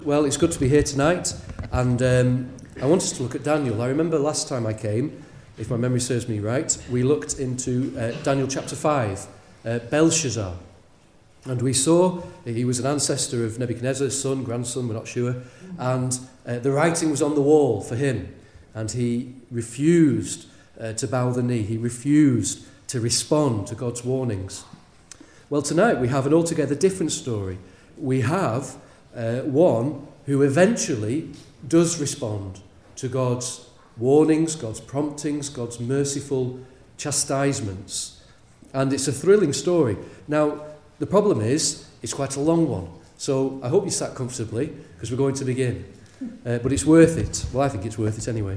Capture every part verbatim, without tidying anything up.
Well, it's good to be here tonight, and um, I want us to look at Daniel. I remember last time I came, if my memory serves me right, we looked into uh, Daniel chapter five, uh, Belshazzar, and we saw he was an ancestor of Nebuchadnezzar's son, grandson, we're not sure, and uh, the writing was on the wall for him, and he refused uh, to bow the knee, he refused to respond to God's warnings. Well, tonight we have an altogether different story. We have Uh, one who eventually does respond to God's warnings, God's promptings, God's merciful chastisements. And it's a thrilling story. Now, the problem is, it's quite a long one. So I hope you sat comfortably, because we're going to begin. Uh, but it's worth it. Well, I think it's worth it anyway.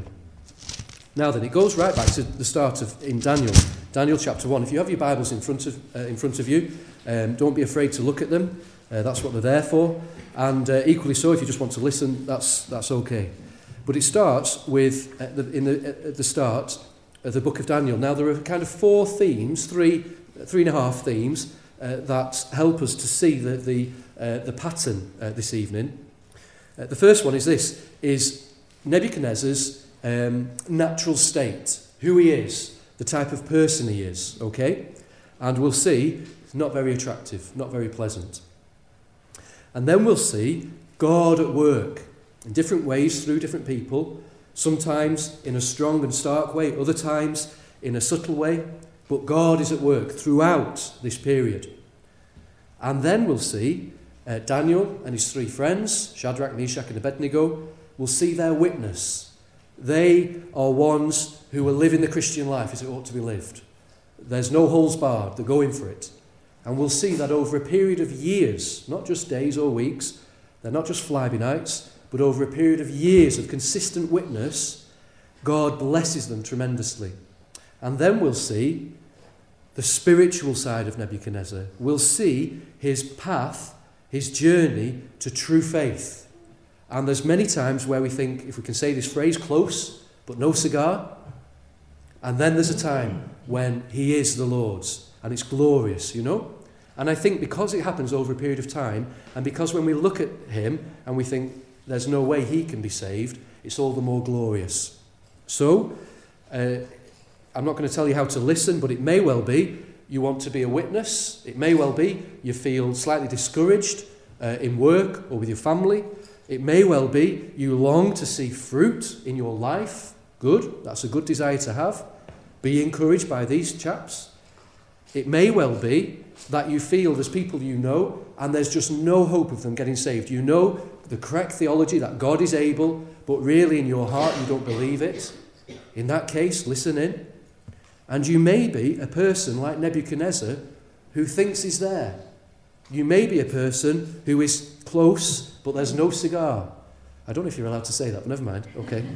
Now then, it goes right back to the start of in Daniel, Daniel chapter one. If you have your Bibles in front of uh, in front of you, um, don't be afraid to look at them. Uh, that's what they're there for. And uh, equally so, if you just want to listen, that's that's okay. But it starts with, uh, the, in the, at the start of the book of Daniel. Now, there are kind of four themes, three, three and a half themes, uh, that help us to see the, the, uh, the pattern uh, this evening. Uh, the first one is this, is Nebuchadnezzar's um, natural state, who he is, the type of person he is, okay? And we'll see, it's not very attractive, not very pleasant. And then we'll see God at work in different ways through different people, sometimes in a strong and stark way, other times in a subtle way, but God is at work throughout this period. And then we'll see uh, Daniel and his three friends, Shadrach, Meshach and Abednego, will see their witness. They are ones who will live in the Christian life as it ought to be lived. There's no holes barred, they're going for it. And we'll see that over a period of years, not just days or weeks, they're not just fly-by-nights, but over a period of years of consistent witness, God blesses them tremendously. And then we'll see the spiritual side of Nebuchadnezzar. We'll see his path, his journey to true faith. And there's many times where we think, if we can say this phrase, close, but no cigar. And then there's a time when he is the Lord's. And it's glorious, you know? And I think because it happens over a period of time, and because when we look at him and we think there's no way he can be saved, it's all the more glorious. So, uh, I'm not going to tell you how to listen, but it may well be you want to be a witness. It may well be you feel slightly discouraged uh, in work or with your family. It may well be you long to see fruit in your life. Good, that's a good desire to have. Be encouraged by these chaps. It may well be that you feel there's people you know and there's just no hope of them getting saved. You know the correct theology that God is able, but really in your heart you don't believe it. In that case, listen in. And you may be a person like Nebuchadnezzar who thinks he's there. You may be a person who is close, but there's no cigar. I don't know if you're allowed to say that, but never mind. Okay.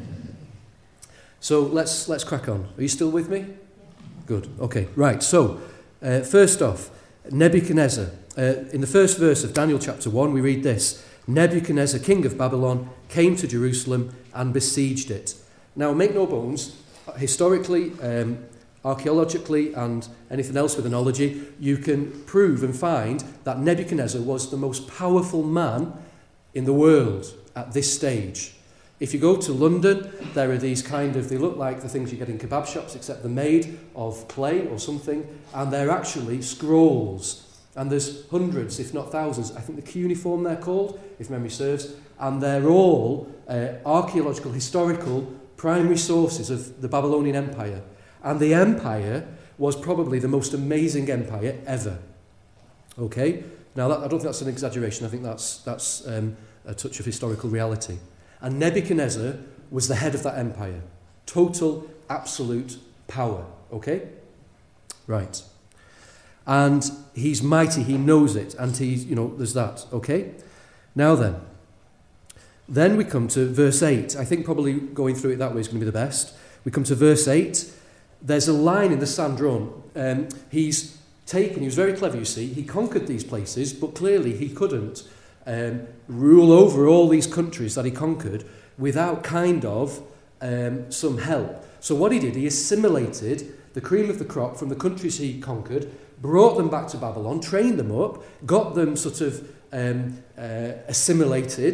So let's let's crack on. Are you still with me? Good. Okay. Right. So, Uh, first off, Nebuchadnezzar. Uh, in the first verse of Daniel chapter one, we read this. Nebuchadnezzar, king of Babylon, came to Jerusalem and besieged it. Now, make no bones, historically, um, archaeologically, and anything else with analogy, you can prove and find that Nebuchadnezzar was the most powerful man in the world at this stage. If you go to London, there are these kind of, they look like the things you get in kebab shops, except they're made of clay or something, and they're actually scrolls. And there's hundreds, if not thousands, I think the cuneiform they're called, if memory serves, and they're all uh, archaeological, historical, primary sources of the Babylonian Empire. And the empire was probably the most amazing empire ever. Okay? Now, that, I don't think that's an exaggeration, I think that's, that's um, a touch of historical reality. And Nebuchadnezzar was the head of that empire. Total, absolute power. Okay? Right. And he's mighty, he knows it, and he's, you know, there's that. Okay? Now then. Then we come to verse eight. I think probably going through it that way is going to be the best. We come to verse eight. There's a line in the sand drawn. Um, he's taken, he was very clever, you see. He conquered these places, but clearly he couldn't Um, rule over all these countries that he conquered without kind of um, some help. So what he did, he assimilated the cream of the crop from the countries he conquered, brought them back to Babylon, trained them up, got them sort of um, uh, assimilated,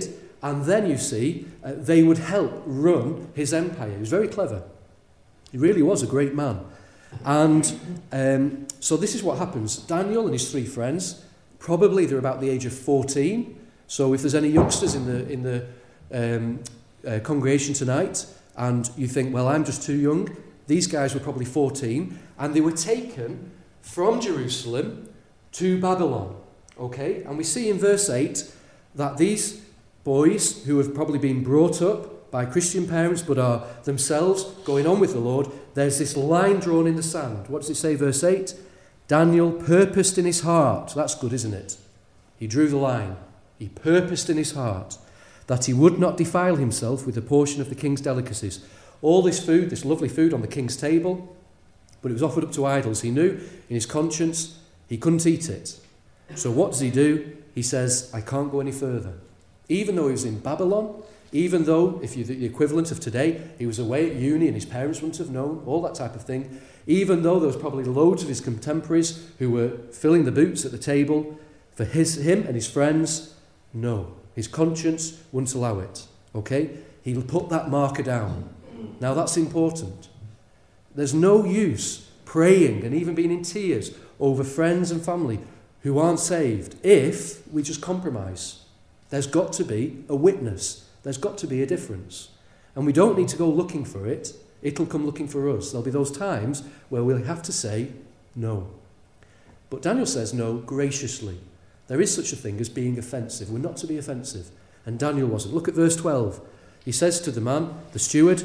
And then you see, uh, they would help run his empire. He was very clever. He really was a great man. And um, so this is what happens. Daniel and his three friends, probably they're about the age of fourteen. So if there's any youngsters in the in the um, uh, congregation tonight, and you think, well, I'm just too young, these guys were probably fourteen, and they were taken from Jerusalem to Babylon. Okay, and we see in verse eight that these boys who have probably been brought up by Christian parents but are themselves going on with the Lord, there's this line drawn in the sand. What does it say, verse eight? Daniel purposed in his heart. That's good, isn't it? He drew the line. He purposed in his heart that he would not defile himself with a portion of the king's delicacies. All this food, this lovely food on the king's table, but it was offered up to idols. He knew in his conscience he couldn't eat it. So what does he do? He says, I can't go any further. Even though he was in Babylon, even though, if you're the equivalent of today, he was away at uni and his parents wouldn't have known, all that type of thing, even though there was probably loads of his contemporaries who were filling the boots at the table, for his, him and his friends, no. His conscience wouldn't allow it. Okay? He'll put that marker down. Now that's important. There's no use praying and even being in tears over friends and family who aren't saved if we just compromise. There's got to be a witness. There's got to be a difference. And we don't need to go looking for it. It'll come looking for us. There'll be those times where we'll have to say no. But Daniel says no graciously. There is such a thing as being offensive. We're not to be offensive. And Daniel wasn't. Look at verse twelve. He says to the man, the steward,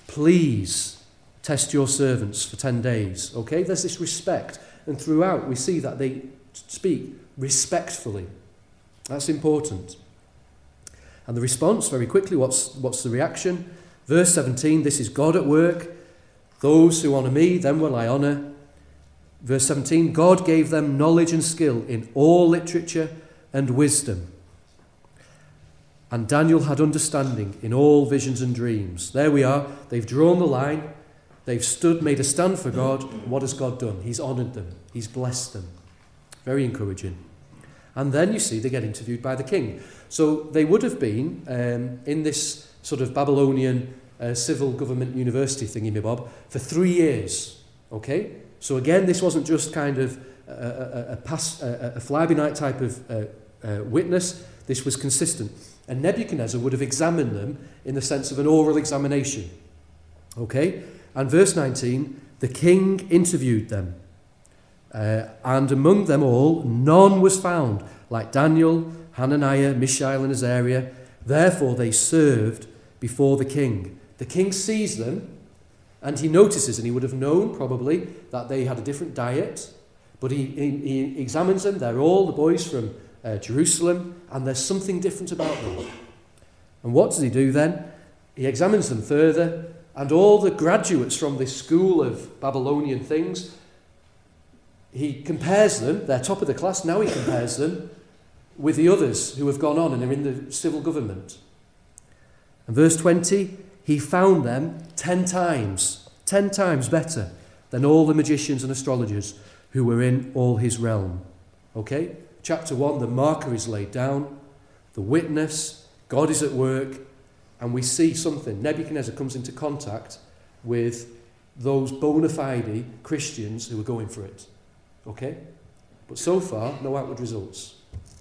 please test your servants for ten days. Okay, there's this respect. And throughout we see that they speak respectfully. That's important. And the response, very quickly, what's, what's the reaction? Verse seventeen, this is God at work. Those who honour me, them will I honour. Verse seventeen, God gave them knowledge and skill in all literature and wisdom. And Daniel had understanding in all visions and dreams. There we are. They've drawn the line. They've stood, made a stand for God. What has God done? He's honoured them. He's blessed them. Very encouraging. And then you see they get interviewed by the king. So they would have been um, in this sort of Babylonian uh, civil government university thingy-me-bob for three years. Okay? So again, this wasn't just kind of a, a, a, pass, a, a fly-by-night type of uh, uh, witness. This was consistent. And Nebuchadnezzar would have examined them in the sense of an oral examination. Okay? And verse nineteen, the king interviewed them. Uh, and among them all, none was found like Daniel, Hananiah, Mishael, and Azariah. Therefore they served before the king. The king sees them, and he notices, and he would have known probably that they had a different diet, but he, he, he examines them. They're all the boys from uh, Jerusalem, and there's something different about them. And what does he do then? He examines them further, and all the graduates from this school of Babylonian things, he compares them, they're top of the class, now he compares them with the others who have gone on and are in the civil government. And verse twenty, he found them ten times, ten times better than all the magicians and astrologers who were in all his realm. Okay? Chapter one, the marker is laid down, the witness, God is at work, and we see something. Nebuchadnezzar comes into contact with those bona fide Christians who are going for it. Okay? But so far, no outward results.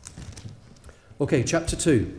Okay, chapter two.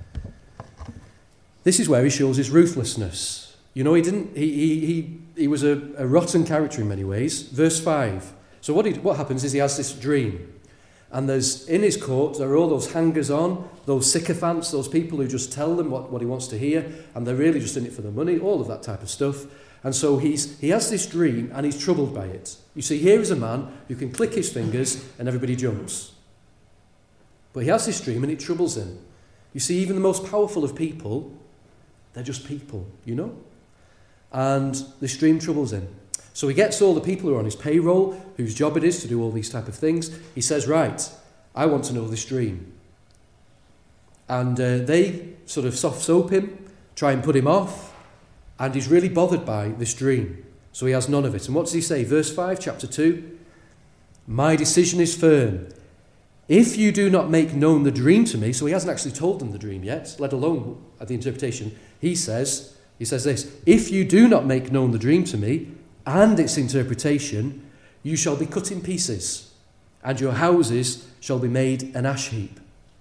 This is where he shows his ruthlessness. You know, he didn't. He he he, he was a, a rotten character in many ways. Verse five. So what he, what happens is he has this dream, and there's in his court there are all those hangers-on, those sycophants, those people who just tell them what, what he wants to hear, and they're really just in it for the money. All of that type of stuff. And so he's he has this dream, and he's troubled by it. You see, here is a man who can click his fingers, and everybody jumps. But he has this dream, and it troubles him. You see, even the most powerful of people, they're just people, you know? And this dream troubles him. So he gets all the people who are on his payroll, whose job it is to do all these type of things. He says, right, I want to know this dream. And uh, they sort of soft soap him, try and put him off, and he's really bothered by this dream. So he has none of it. And what does he say? Verse five, chapter two. My decision is firm. if you do not make known the dream to me, so he hasn't actually told them the dream yet, let alone the interpretation, he says, he says this, if you do not make known the dream to me and its interpretation, you shall be cut in pieces, and your houses shall be made an ash heap.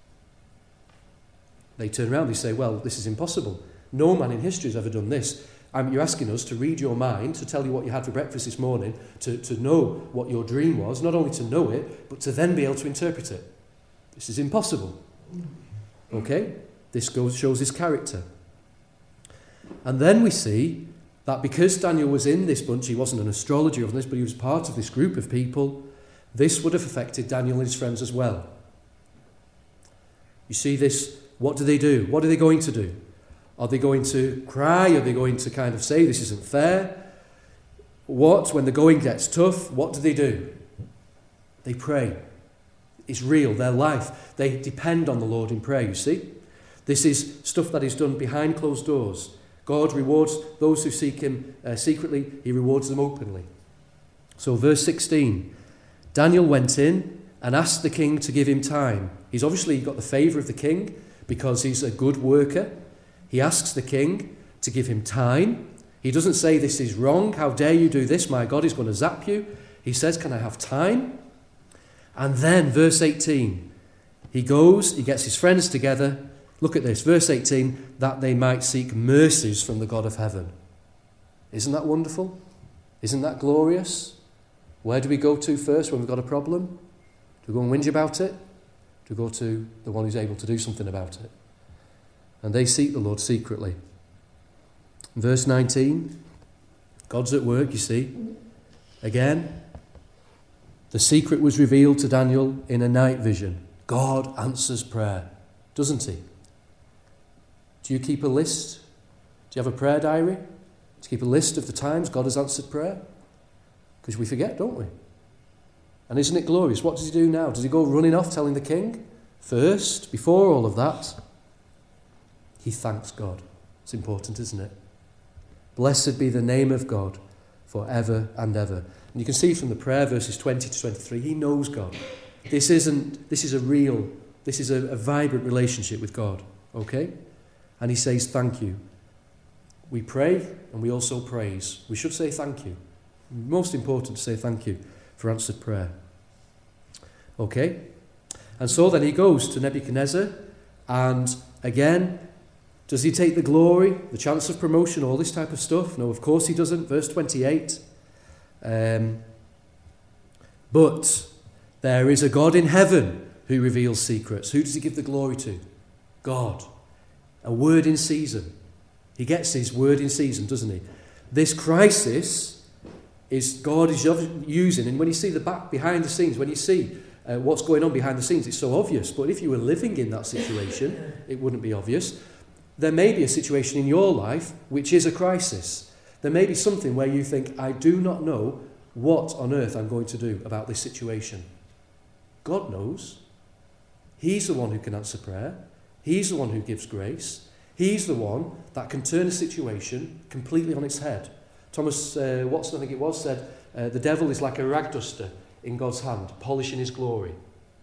They turn around, they say, well, this is impossible. No man in history has ever done this. Um, you're asking us to read your mind, to tell you what you had for breakfast this morning, to, to know what your dream was, not only to know it, but to then be able to interpret it. This is impossible. Okay? This goes, shows his character. And then we see that because Daniel was in this bunch, he wasn't an astrologer of this, but he was part of this group of people, this would have affected Daniel and his friends as well. You see this, what do they do? What are they going to do? Are they going to cry? Are they going to kind of say this isn't fair? What, when the going gets tough, what do they do? They pray. It's real, their life. They depend on the Lord in prayer, you see. This is stuff that is done behind closed doors. God rewards those who seek him uh, secretly. He rewards them openly. So verse sixteen, Daniel went in and asked the king to give him time. He's obviously got the favour of the king because he's a good worker. He asks the king to give him time. He doesn't say, this is wrong, how dare you do this, my God is going to zap you. He says, can I have time? And then, verse eighteen, he goes, he gets his friends together. Look at this, verse eighteen, that they might seek mercies from the God of heaven. Isn't that wonderful? Isn't that glorious? Where do we go to first when we've got a problem? Do we go and whinge about it? Do we go to the one who's able to do something about it? And they seek the Lord secretly. Verse nineteen, God's at work, you see. Again, the secret was revealed to Daniel in a night vision. God answers prayer, doesn't he? Do you keep a list? Do you have a prayer diary? Do you keep a list of the times God has answered prayer? Because we forget, don't we? And isn't it glorious? What does he do now? Does he go running off telling the king? First, before all of that, he thanks God. It's important, isn't it? Blessed be the name of God forever and ever. And you can see from the prayer, verses twenty to twenty-three, he knows God. This isn't, this is a real, this is a, a vibrant relationship with God, okay? And he says, thank you. We pray and we also praise. We should say thank you. Most important to say thank you for answered prayer. Okay? And so then he goes to Nebuchadnezzar, and again, does he take the glory, the chance of promotion, all this type of stuff? No, of course he doesn't. Verse twenty-eight. Um, but there is a God in heaven who reveals secrets. Who does he give the glory to? God. A word in season. He gets his word in season, doesn't he? This crisis is God is using, and when you see the back behind the scenes, when you see uh, what's going on behind the scenes, it's so obvious. But if you were living in that situation, it wouldn't be obvious. There may be a situation in your life which is a crisis. There may be something where you think, I do not know what on earth I'm going to do about this situation. God knows. He's the one who can answer prayer. He's the one who gives grace. He's the one that can turn a situation completely on its head. Thomas uh, Watson, I think it was, said, uh, the devil is like a rag duster in God's hand, polishing his glory.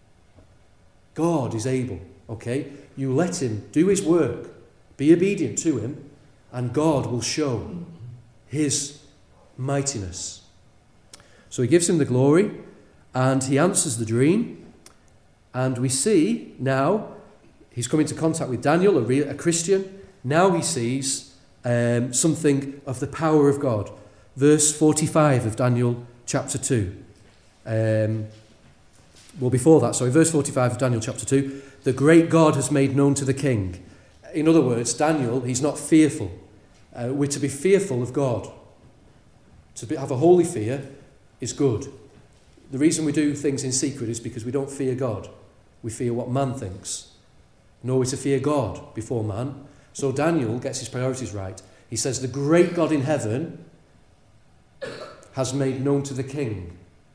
God is able, okay? You let him do his work. Be obedient to him, and God will show his mightiness. So he gives him the glory, and he answers the dream, and we see now he's come into contact with Daniel, a, real, a Christian. Now he sees um, something of the power of God. Verse forty-five of Daniel chapter two. Um, well, before that, sorry, verse forty-five of Daniel chapter two. The great God has made known to the king. In other words, Daniel, he's not fearful. Uh, we're to be fearful of God. To be, have a holy fear is good. The reason we do things in secret is because we don't fear God. We fear what man thinks. Nor are we to fear God before man. So Daniel gets his priorities right. He says, the great God in heaven has made known to the king.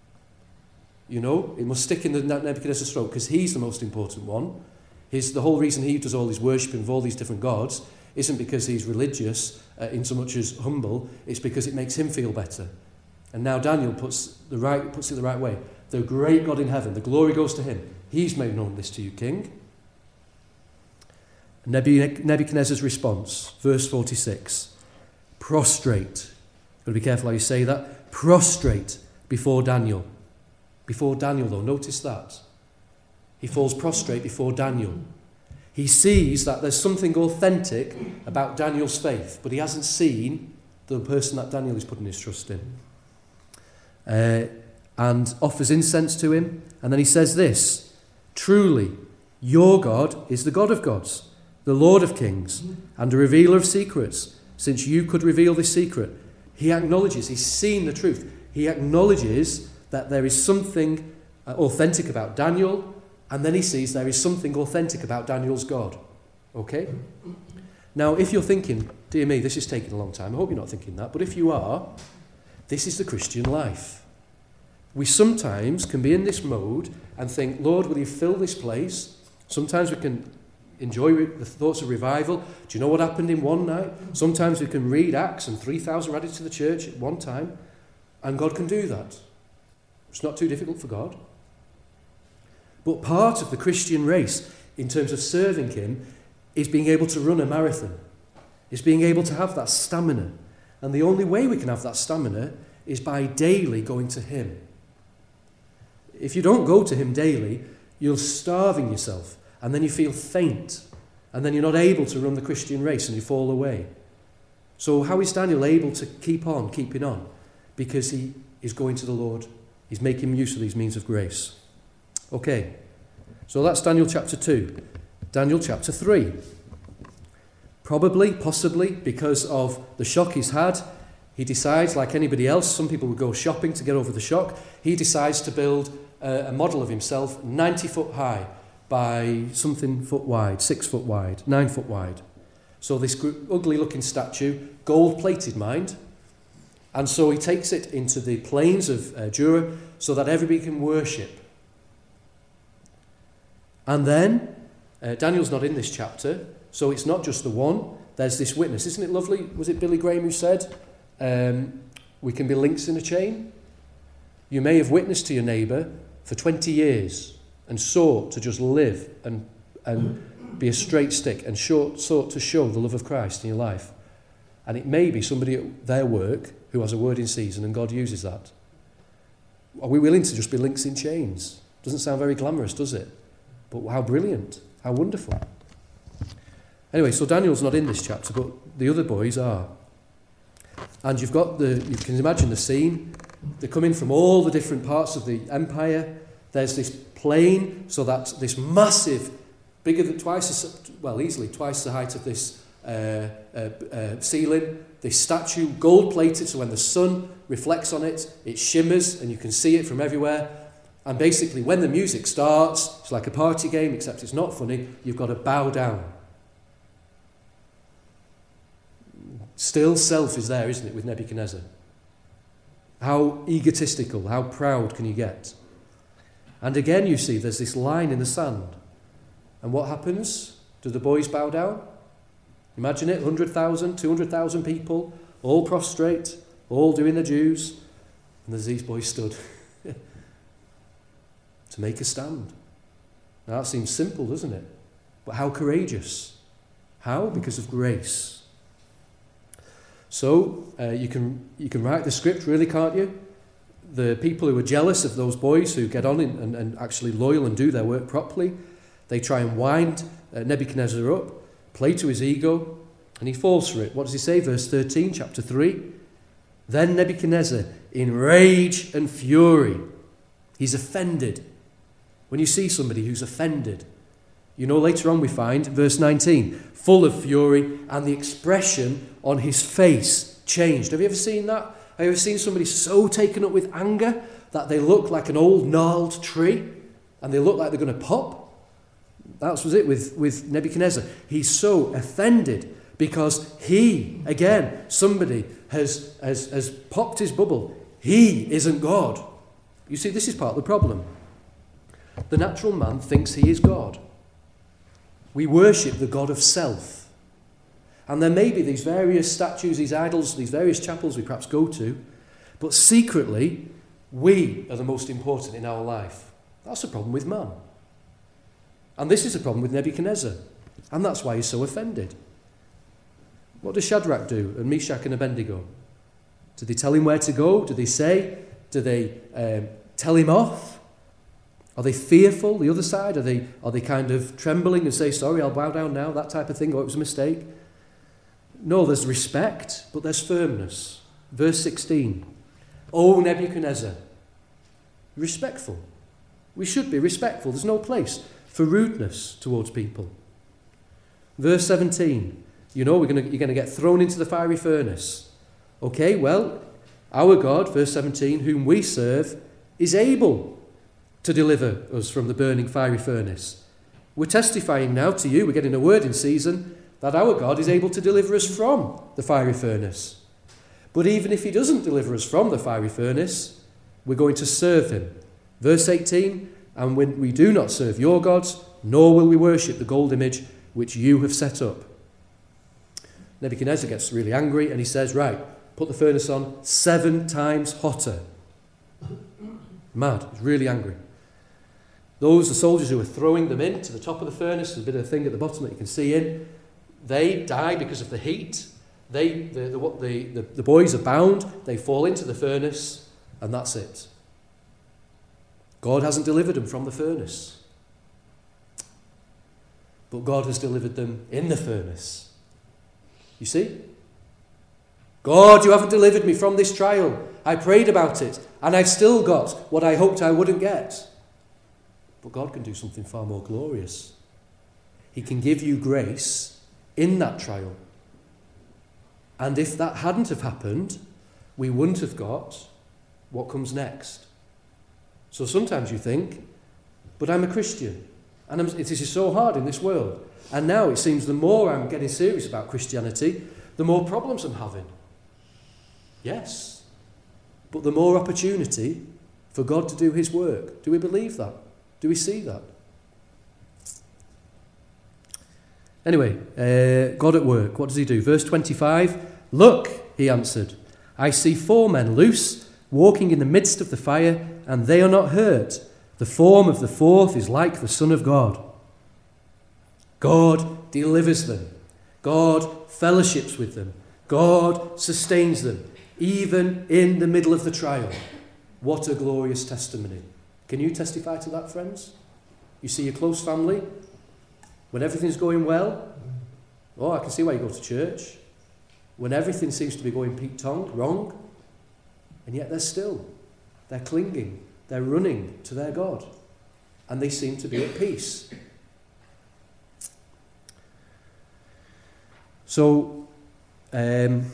You know, it must stick in the Nebuchadnezzar's throat because he's the most important one. His, the whole reason he does all his worshipping of all these different gods isn't because he's religious uh, in so much as humble. It's because it makes him feel better. And now Daniel puts, the right, puts it the right way. The great God in heaven, the glory goes to him. He's made known this to you, king. Nebuchadnezzar's response, verse forty-six. Prostrate. Got to be careful how you say that. Prostrate before Daniel. Before Daniel, though, notice that. He falls prostrate before Daniel. He sees that there's something authentic about Daniel's faith, but he hasn't seen the person that Daniel is putting his trust in. Uh, and offers incense to him. And then he says this, truly, your God is the God of gods, the Lord of kings, and a revealer of secrets, since you could reveal this secret. He acknowledges, he's seen the truth. He acknowledges that there is something authentic about Daniel, and then he sees there is something authentic about Daniel's God. Okay? Now, if you're thinking, dear me, this is taking a long time, I hope you're not thinking that, but if you are, this is the Christian life. We sometimes can be in this mode and think, Lord, will you fill this place? Sometimes we can enjoy the thoughts of revival. Do you know what happened in one night? Sometimes we can read Acts and three thousand were added to the church at one time, and God can do that. It's not too difficult for God. But part of the Christian race, in terms of serving him, is being able to run a marathon. Is being able to have that stamina. And the only way we can have that stamina is by daily going to him. If you don't go to him daily, you're starving yourself, and then you feel faint, and then you're not able to run the Christian race and you fall away. So how is Daniel able to keep on, keeping on? Because he is going to the Lord. He's making use of these means of grace. Okay, so that's Daniel chapter two. Daniel chapter three. Probably, possibly, because of the shock he's had, he decides, like anybody else, some people would go shopping to get over the shock, he decides to build a, a model of himself ninety foot high by something foot wide, six foot wide, nine foot wide. So this ugly looking statue, gold plated mind, and so he takes it into the plains of uh, Dura so that everybody can worship. And then, uh, Daniel's not in this chapter, so it's not just the one, there's this witness. Isn't it lovely? Was it Billy Graham who said, um, we can be links in a chain? You may have witnessed to your neighbour for twenty years and sought to just live and and be a straight stick and short, sought to show the love of Christ in your life. And it may be somebody at their work who has a word in season and God uses that. Are we willing to just be links in chains? Doesn't sound very glamorous, does it? But how brilliant, how wonderful. Anyway, so Daniel's not in this chapter, but the other boys are. And you've got the, you can imagine the scene. They're coming from all the different parts of the empire. There's this plain, so that this massive, bigger than twice, as, well, easily twice the height of this uh, uh, uh, ceiling. This statue, gold-plated, so when the sun reflects on it, it shimmers and you can see it from everywhere. And basically, when the music starts, it's like a party game, except it's not funny, you've got to bow down. Still self is there, isn't it, with Nebuchadnezzar? How egotistical, how proud can you get? And again, you see, there's this line in the sand. And what happens? Do the boys bow down? Imagine it, one hundred thousand, two hundred thousand people, all prostrate, all doing the Jews. And there's these boys stood to make a stand. Now that seems simple, doesn't it? But how courageous? How? Because of grace. So uh, you can you can write the script, really, can't you? The people who are jealous of those boys who get on in, and, and actually loyal and do their work properly, they try and wind uh, Nebuchadnezzar up, play to his ego, and he falls for it. What does he say? Verse thirteen, chapter three. Then Nebuchadnezzar, in rage and fury, he's offended. When you see somebody who's offended, you know, later on we find, verse nineteen, full of fury, and the expression on his face changed. Have you ever seen that? Have you ever seen somebody so taken up with anger that they look like an old gnarled tree and they look like they're going to pop? That was it with, with Nebuchadnezzar. He's so offended because he, again, somebody has, has, has popped his bubble. He isn't God. You see, this is part of the problem. The natural man thinks he is God. We worship the God of self. And there may be these various statues, these idols, these various chapels we perhaps go to, but secretly, we are the most important in our life. That's the problem with man. And this is the problem with Nebuchadnezzar. And that's why he's so offended. What does Shadrach do, and Meshach and Abednego? Do they tell him where to go? Do they say? Do they um, tell him off? Are they fearful, the other side? Are they, are they kind of trembling and say, sorry, I'll bow down now, that type of thing, or it was a mistake? No, there's respect, but there's firmness. Verse sixteen. O Nebuchadnezzar, respectful. We should be respectful. There's no place for rudeness towards people. Verse seventeen. You know we're gonna, you're going to get thrown into the fiery furnace. Okay, well, our God, verse seventeen, whom we serve, is able to deliver us from the burning fiery furnace. We're testifying now to you, we're getting a word in season, that our God is able to deliver us from the fiery furnace. But even if he doesn't deliver us from the fiery furnace, we're going to serve him. Verse eighteen, and when we do not serve your gods, nor will we worship the gold image which you have set up. Nebuchadnezzar gets really angry and he says, right, put the furnace on seven times hotter. Mad, he's really angry. Those, the soldiers who are throwing them in to the top of the furnace, there's a bit of a thing at the bottom that you can see in, they die because of the heat. They, the, the, the, the, the boys are bound, they fall into the furnace, and that's it. God hasn't delivered them from the furnace. But God has delivered them in the furnace. You see? God, you haven't delivered me from this trial. I prayed about it, and I've still got what I hoped I wouldn't get. But God can do something far more glorious. He can give you grace in that trial. And if that hadn't have happened, we wouldn't have got what comes next. So sometimes you think, but I'm a Christian, and I'm, it is so hard in this world. And now it seems the more I'm getting serious about Christianity, the more problems I'm having. Yes, but the more opportunity for God to do his work. Do we believe that? Do we see that? Anyway, uh, God at work. What does he do? Verse twenty-five, look, he answered, I see four men loose, walking in the midst of the fire, and they are not hurt. The form of the fourth is like the Son of God. God delivers them. God fellowships with them. God sustains them, even in the middle of the trial. What a glorious testimony. Can you testify to that, friends? You see your close family, when everything's going well, oh, I can see why you go to church. When everything seems to be going peak-tongue, wrong, and yet they're still, they're clinging, they're running to their God, and they seem to be at peace. So, um,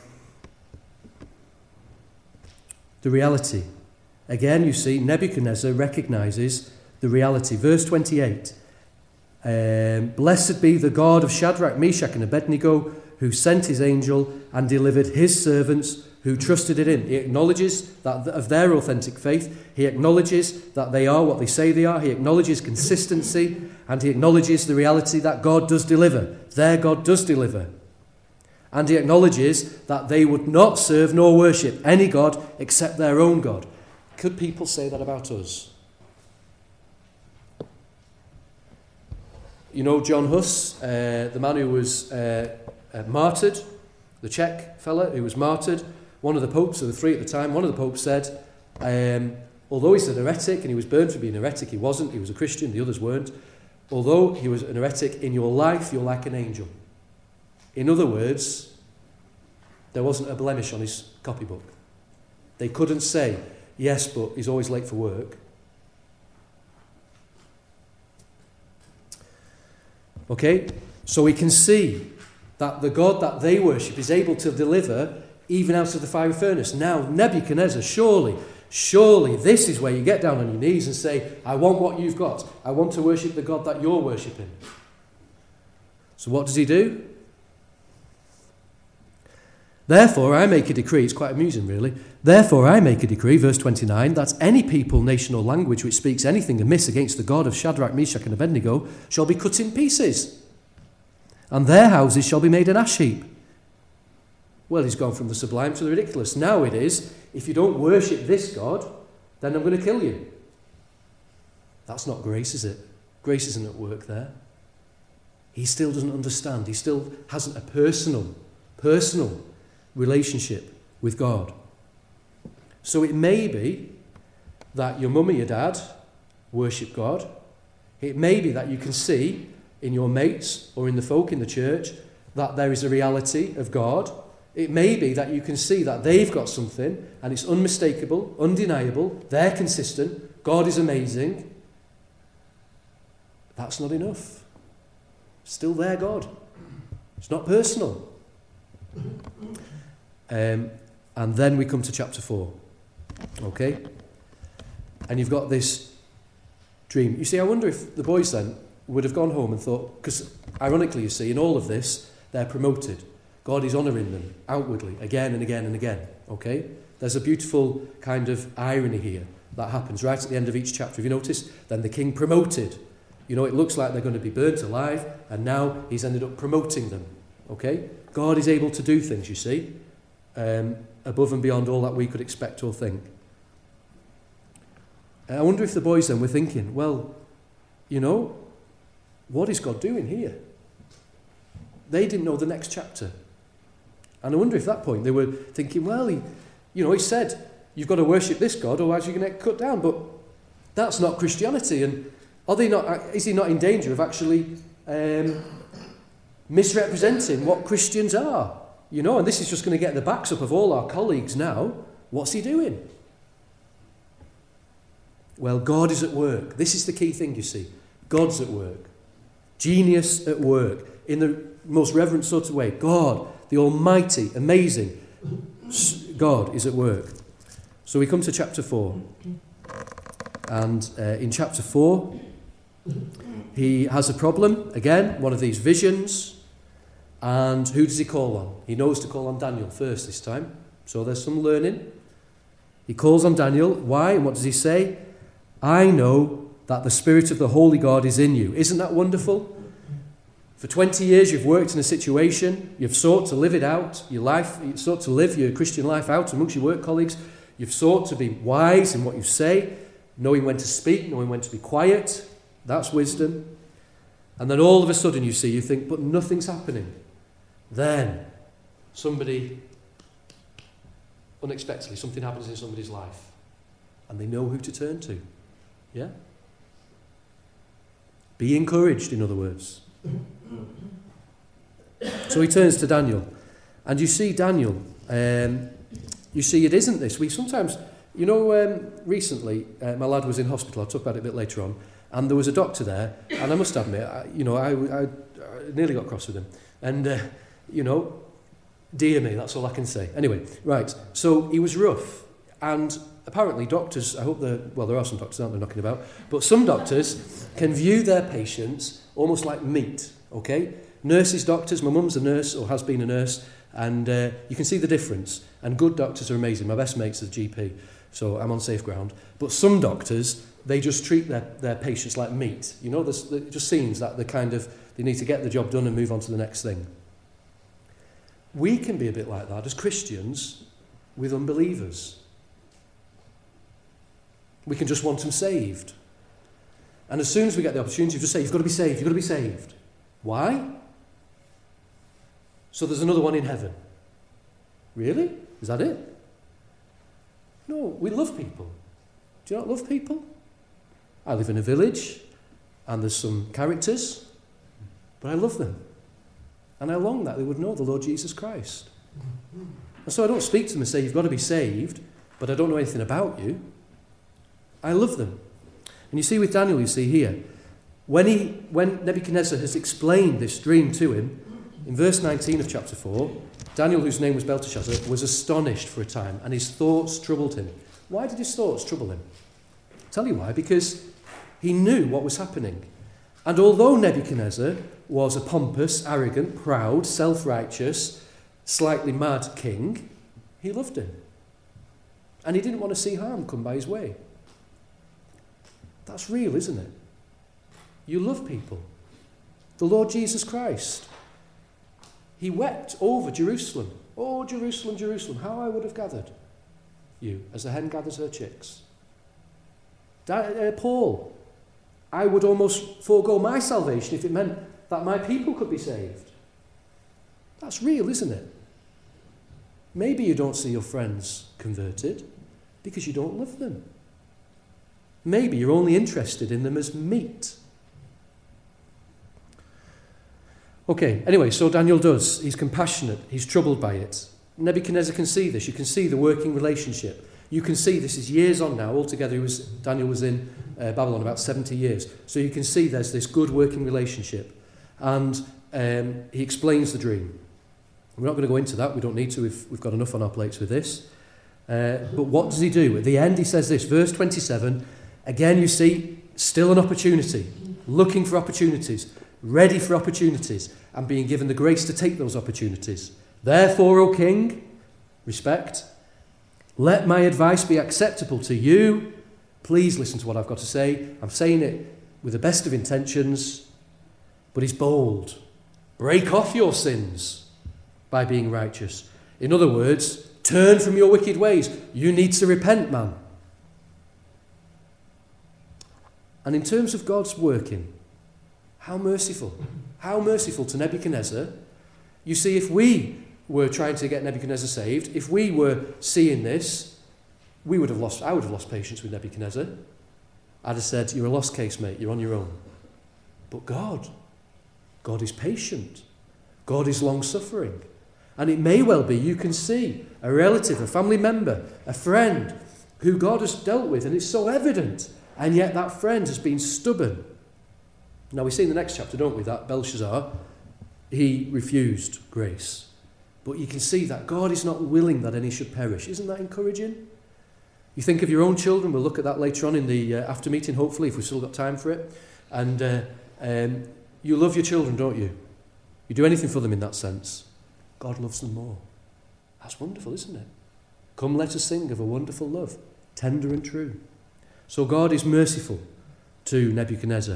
the reality. Again, you see, Nebuchadnezzar recognizes the reality. Verse twenty-eight. Um, Blessed be the God of Shadrach, Meshach and Abednego, who sent his angel and delivered his servants who trusted in him. He acknowledges that of their authentic faith. He acknowledges that they are what they say they are. He acknowledges consistency, and he acknowledges the reality that God does deliver. Their God does deliver. And he acknowledges that they would not serve nor worship any God except their own God. Could people say that about us? You know John Hus, uh, the man who was uh, uh, martyred, the Czech fella who was martyred, one of the popes, there were three at the time, one of the popes said, um, although he's an heretic and he was burned for being an heretic, he wasn't, he was a Christian, the others weren't. Although he was an heretic, in your life you're like an angel. In other words, there wasn't a blemish on his copybook. They couldn't say, yes, but he's always late for work. Okay, so we can see that the God that they worship is able to deliver even out of the fiery furnace. Now, Nebuchadnezzar, surely, surely this is where you get down on your knees and say, I want what you've got. I want to worship the God that you're worshipping. So what does he do? Therefore, I make a decree, it's quite amusing really, therefore I make a decree, verse twenty-nine, that any people, nation or language which speaks anything amiss against the God of Shadrach, Meshach and Abednego shall be cut in pieces, and their houses shall be made an ash heap. Well, he's gone from the sublime to the ridiculous. Now it is, if you don't worship this God, then I'm going to kill you. That's not grace, is it? Grace isn't at work there. He still doesn't understand. He still hasn't a personal, personal relationship with God. So it may be that your mum or your dad worship God. It may be that you can see in your mates or in the folk in the church that there is a reality of God. It may be that you can see that they've got something and it's unmistakable, undeniable, they're consistent, God is amazing. That's not enough. Still their God. It's not personal. Um, and then we come to chapter four. Okay? And you've got this dream. You see, I wonder if the boys then would have gone home and thought, because ironically, you see, in all of this, they're promoted. God is honouring them outwardly, again and again and again. Okay? There's a beautiful kind of irony here that happens right at the end of each chapter. Have you noticed? Then the king promoted. You know, it looks like they're going to be burnt alive, and now he's ended up promoting them. Okay? God is able to do things, you see, um, above and beyond all that we could expect or think. And I wonder if the boys then were thinking, well, you know, what is God doing here? They didn't know the next chapter. And I wonder if at that point they were thinking, well, he, you know, he said, you've got to worship this God, otherwise you're going to get cut down. But that's not Christianity. And are they not? Is he not in danger of actually um, misrepresenting what Christians are? You know, and this is just going to get the backs up of all our colleagues now. What's he doing? Well, God is at work. This is the key thing, you see. God's at work. Genius at work. In the most reverent sort of way. God, the almighty, amazing God is at work. So we come to chapter four. And uh, in chapter four, he has a problem. Again, one of these visions. And who does he call on? He knows to call on Daniel first this time. So there's some learning. He calls on Daniel. Why? And what does he say? I know that the Spirit of the Holy God is in you. Isn't that wonderful? For twenty years you've worked in a situation, you've sought to live it out, your life, you've sought to live your Christian life out amongst your work colleagues, you've sought to be wise in what you say, knowing when to speak, knowing when to be quiet, that's wisdom. And then all of a sudden you see, you think, but nothing's happening. Then somebody, unexpectedly, something happens in somebody's life and they know who to turn to. Yeah? Be encouraged, in other words. So he turns to Daniel. And you see Daniel, um, you see it isn't this. We sometimes, you know, um, recently, uh, my lad was in hospital, I'll talk about it a bit later on, and there was a doctor there, and I must admit, I, you know, I, I, I nearly got cross with him. And, uh, you know, dear me, that's all I can say. Anyway, right, so he was rough, and apparently doctors, I hope they're, well, there are some doctors, aren't there, knocking about, but some doctors can view their patients almost like meat, okay? Nurses, doctors, my mum's a nurse, or has been a nurse, and uh, you can see the difference. And good doctors are amazing. My best mate's a G P, so I'm on safe ground. But some doctors, they just treat their, their patients like meat. You know, there's, it just seems that they kind of, they need to get the job done and move on to the next thing. We can be a bit like that as Christians with unbelievers. We can just want them saved. And as soon as we get the opportunity, we just say, you've got to be saved, you've got to be saved. Why? So there's another one in heaven. Really? Is that it? No, we love people. Do you not love people? I live in a village, and there's some characters, but I love them. And I long that they would know the Lord Jesus Christ. And so I don't speak to them and say, you've got to be saved, but I don't know anything about you. I love them. And you see with Daniel, you see here, when he, when Nebuchadnezzar has explained this dream to him, in verse nineteen of chapter four, Daniel, whose name was Belteshazzar, was astonished for a time, and his thoughts troubled him. Why did his thoughts trouble him? I'll tell you why, because he knew what was happening. And although Nebuchadnezzar was a pompous, arrogant, proud, self-righteous, slightly mad king, he loved him. And he didn't want to see harm come by his way. That's real, isn't it? You love people. The Lord Jesus Christ, he wept over Jerusalem. Oh, Jerusalem, Jerusalem, how I would have gathered you as the hen gathers her chicks. Da- uh, Paul, I would almost forego my salvation if it meant that my people could be saved. That's real, isn't it? Maybe you don't see your friends converted because you don't love them. Maybe you're only interested in them as meat. Okay, anyway, so Daniel does. He's compassionate. He's troubled by it. Nebuchadnezzar can see this. You can see the working relationship. You can see this is years on now. Altogether, he was, Daniel was in uh, Babylon about seventy years. So you can see there's this good working relationship. And um, he explains the dream. We're not going to go into that. We don't need to. We've, we've got enough on our plates with this. Uh, but what does he do? At the end, he says this, verse twenty-seven. Again, you see, still an opportunity. Looking for opportunities. Ready for opportunities. And being given the grace to take those opportunities. Therefore, O King, respect, let my advice be acceptable to you. Please listen to what I've got to say. I'm saying it with the best of intentions, but he's bold. Break off your sins by being righteous. In other words, turn from your wicked ways. You need to repent, man. And in terms of God's working, how merciful. How merciful to Nebuchadnezzar. You see, if we were trying to get Nebuchadnezzar saved, if we were seeing this, we would have lost, I would have lost patience with Nebuchadnezzar. I'd have said, you're a lost case, mate, you're on your own. But God, God is patient. God is long-suffering. And it may well be you can see a relative, a family member, a friend who God has dealt with, and it's so evident, and yet that friend has been stubborn. Now we see in the next chapter, don't we, that Belshazzar, he refused grace. But you can see that God is not willing that any should perish. Isn't that encouraging? You think of your own children. We'll look at that later on in the uh, after meeting, hopefully, if we've still got time for it. And uh, um, you love your children, don't you? You do anything for them in that sense. God loves them more. That's wonderful, isn't it? Come, let us sing of a wonderful love, tender and true. So God is merciful to Nebuchadnezzar.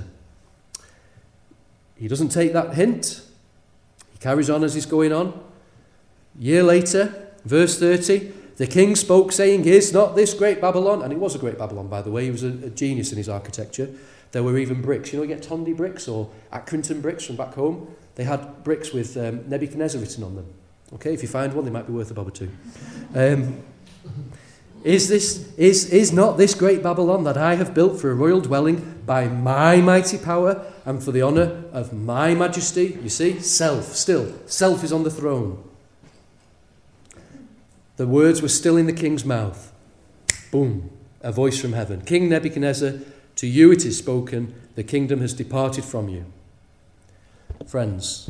He doesn't take that hint. He carries on as he's going on. A year later, verse thirty, the king spoke, saying, is not this great Babylon? And it was a great Babylon, by the way. He was a, a genius in his architecture. There were even bricks. You know, you get Tondy bricks or Accrington bricks from back home. They had bricks with um, Nebuchadnezzar written on them. Okay, if you find one, they might be worth a bob or two. Um, is this is is not this great Babylon that I have built for a royal dwelling by my mighty power and for the honour of my majesty? You see, self, still, self is on the throne. The words were still in the king's mouth. Boom, a voice from heaven. King Nebuchadnezzar, to you it is spoken, the kingdom has departed from you. Friends,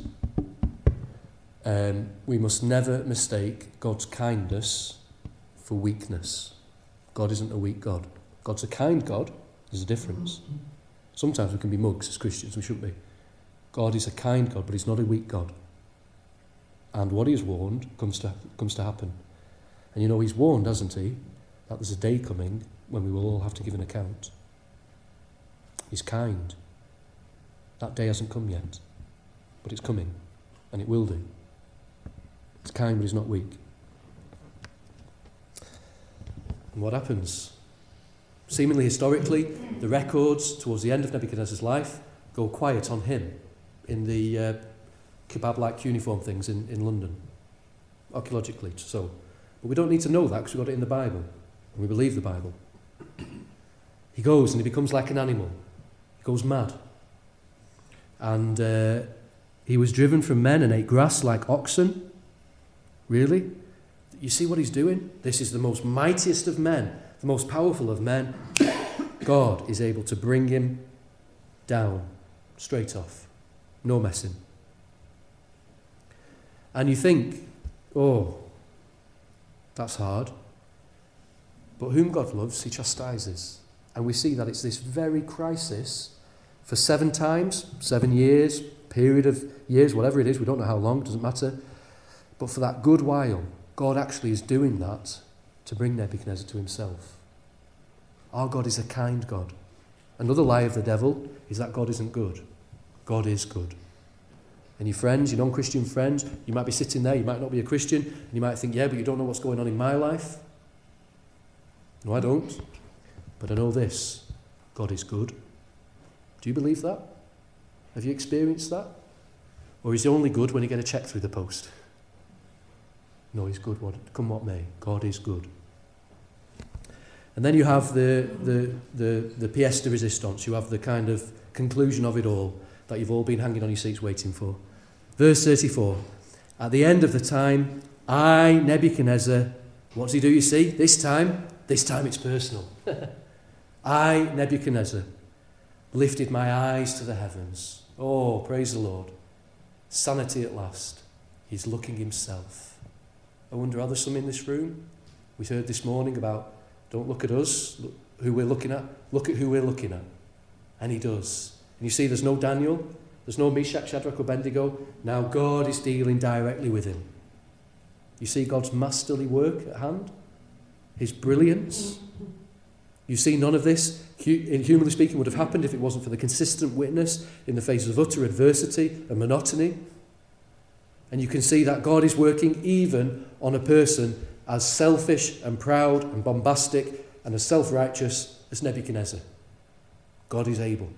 um, we must never mistake God's kindness for weakness. God isn't a weak God. God's a kind God. There's a difference. Sometimes we can be mugs as Christians, we shouldn't be. God is a kind God, but he's not a weak God. And what he has warned comes to, comes to happen. And you know, he's warned, hasn't he, that there's a day coming when we will all have to give an account. He's kind. That day hasn't come yet, but it's coming, and it will do. It's kind, but he's not weak. And what happens? Seemingly historically, the records towards the end of Nebuchadnezzar's life go quiet on him in the uh, kebab-like cuneiform things in, in London, archaeologically so. But we don't need to know that because we've got it in the Bible, and we believe the Bible. He goes and he becomes like an animal. He goes mad. And uh, he was driven from men and ate grass like oxen. Really? You see what he's doing? This is the most mightiest of men, the most powerful of men. God is able to bring him down, straight off. No messing. And you think, oh, that's hard. But whom God loves, he chastises. And we see that it's this very crisis for seven times, seven years, period of years, whatever it is, we don't know how long, doesn't matter. But for that good while, God actually is doing that to bring Nebuchadnezzar to himself. Our God is a kind God. Another lie of the devil is that God isn't good. God is good. And your friends, your non-Christian friends, you might be sitting there, you might not be a Christian, and you might think, yeah, but you don't know what's going on in my life. No, I don't. But I know this. God is good. Do Do you believe that? Have you experienced that? Or is he only good when you get a cheque through the post? No, he's good, what, come what may. God is good. And then you have the, the, the, the pièce de résistance. You have the kind of conclusion of it all that you've all been hanging on your seats waiting for. Verse thirty-four. At the end of the time, I, Nebuchadnezzar, what does he do, you see? This time, this time it's personal. I, Nebuchadnezzar, lifted my eyes to the heavens. Oh, praise the Lord. Sanity at last. He's looking himself. I wonder, are there some in this room? We heard this morning about, don't look at us, look who we're looking at. Look at who we're looking at. And he does. And you see, there's no Daniel. There's no Meshach, Shadrach, or Abednego. Now God is dealing directly with him. You see God's masterly work at hand? His brilliance? You see, none of this, humanly speaking, would have happened if it wasn't for the consistent witness in the face of utter adversity and monotony. And you can see that God is working even on a person as selfish and proud and bombastic and as self-righteous as Nebuchadnezzar. God is able.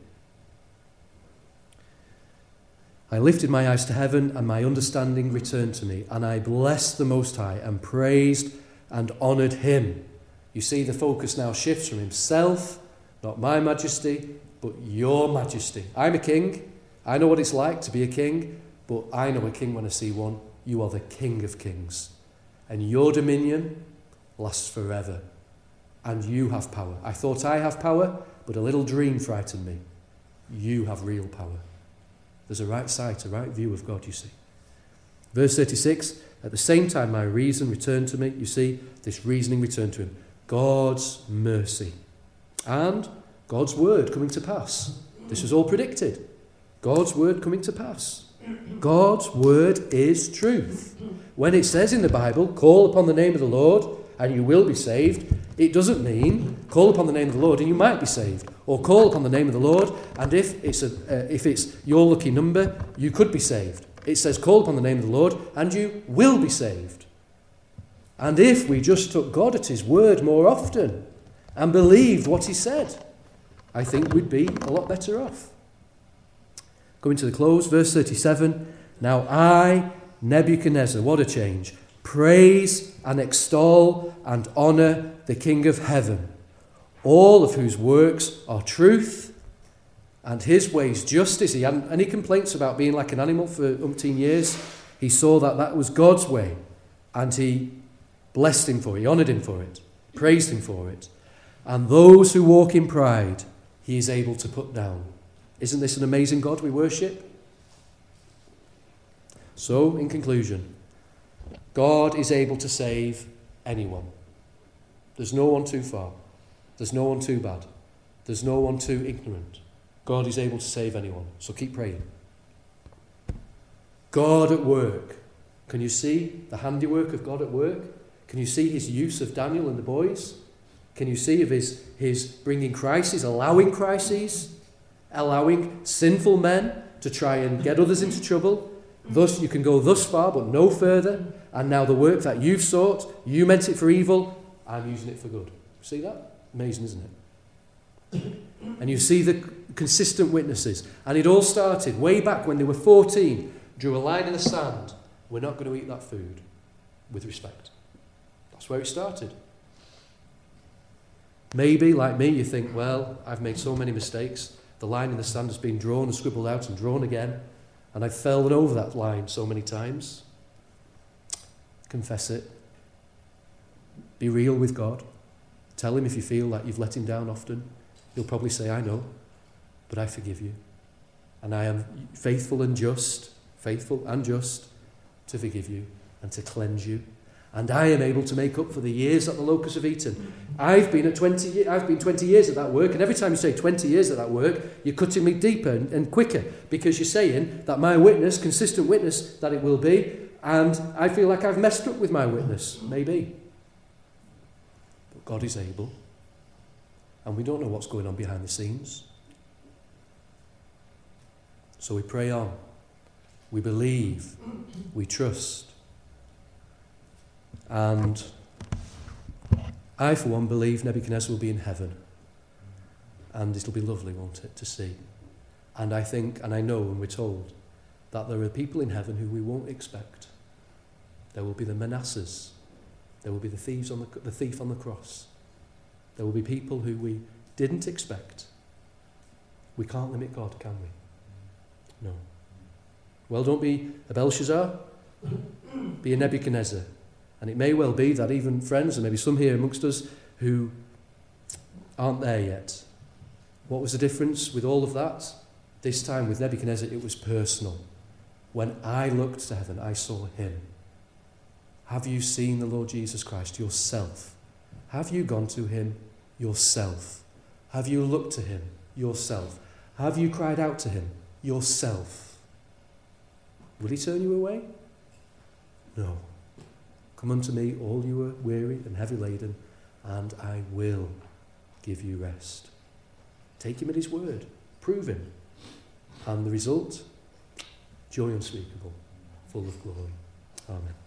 I lifted my eyes to heaven, and my understanding returned to me, and I blessed the Most High and praised and honoured him. You see, the focus now shifts from himself, not my majesty, but your majesty. I'm a king. I know what it's like to be a king, but I know a king when I see one. You are the King of kings, and your dominion lasts forever, and you have power. I thought I have power, but a little dream frightened me. You have real power. There's a right sight, a right view of God, you see. Verse thirty-six, at the same time my reason returned to me. You see, this reasoning returned to him. God's mercy and God's word coming to pass. This was all predicted. God's word coming to pass. God's word is truth. When it says in the Bible, call upon the name of the Lord and you will be saved, it doesn't mean call upon the name of the Lord and you might be saved. Or call upon the name of the Lord, and if it's, a, uh, if it's your lucky number, you could be saved. It says call upon the name of the Lord, and you will be saved. And if we just took God at his word more often and believed what he said, I think we'd be a lot better off. Going to the close, verse thirty-seven. Now I, Nebuchadnezzar, what a change, praise and extol and honour the King of heaven, all of whose works are truth and his ways justice. He hadn't any complaints about being like an animal for umpteen years. He saw that that was God's way and he blessed him for it, he honoured him for it, praised him for it. And those who walk in pride, he is able to put down. Isn't this an amazing God we worship? So, in conclusion, God is able to save anyone. There's no one too far. There's no one too bad. There's no one too ignorant. God is able to save anyone. So keep praying. God at work. Can you see the handiwork of God at work? Can you see his use of Daniel and the boys? Can you see of his, his bringing crises, allowing crises, allowing sinful men to try and get others into trouble? Thus you can go thus far but no further. And now the work that you've sought, you meant it for evil, I'm using it for good. See that? Amazing, isn't it? And you see the consistent witnesses. And it all started way back when they were fourteen, drew a line in the sand. We're not going to eat that food with respect. That's where it started. Maybe, like me, you think, well, I've made so many mistakes. The line in the sand has been drawn and scribbled out and drawn again. And I've fallen over that line so many times. Confess it. Be real with God. Tell him if you feel like you've let him down often. He'll probably say, I know, but I forgive you. And I am faithful and just, faithful and just to forgive you and to cleanse you. And I am able to make up for the years that the locusts have eaten. I've been at twenty. I've been twenty years at that work, and every time you say twenty years at that work, you're cutting me deeper and, and quicker, because you're saying that my witness, consistent witness, that it will be, and I feel like I've messed up with my witness. Maybe. But God is able, and we don't know what's going on behind the scenes. So we pray on. We believe. We trust. And I, for one, believe Nebuchadnezzar will be in heaven. And it'll be lovely, won't it, to see And I think, and I know, and we're told, that there are people in heaven who we won't expect. There will be the Manassehs. There will be the thieves on the, the thief on the cross. There will be people who we didn't expect. We can't limit God, can we? No. Well, don't be a Belshazzar. Be a Nebuchadnezzar. And it may well be that even friends, and maybe some here amongst us, who aren't there yet. What was the difference with all of that? This time with Nebuchadnezzar, it was personal. When I looked to heaven, I saw him. Have you seen the Lord Jesus Christ yourself? Have you gone to him yourself? Have you looked to him yourself? Have you cried out to him yourself? Will he turn you away? No. Come unto me, all you are weary and heavy laden, and I will give you rest. Take him at his word. Prove him. And the result? Joy unspeakable, full of glory. Amen.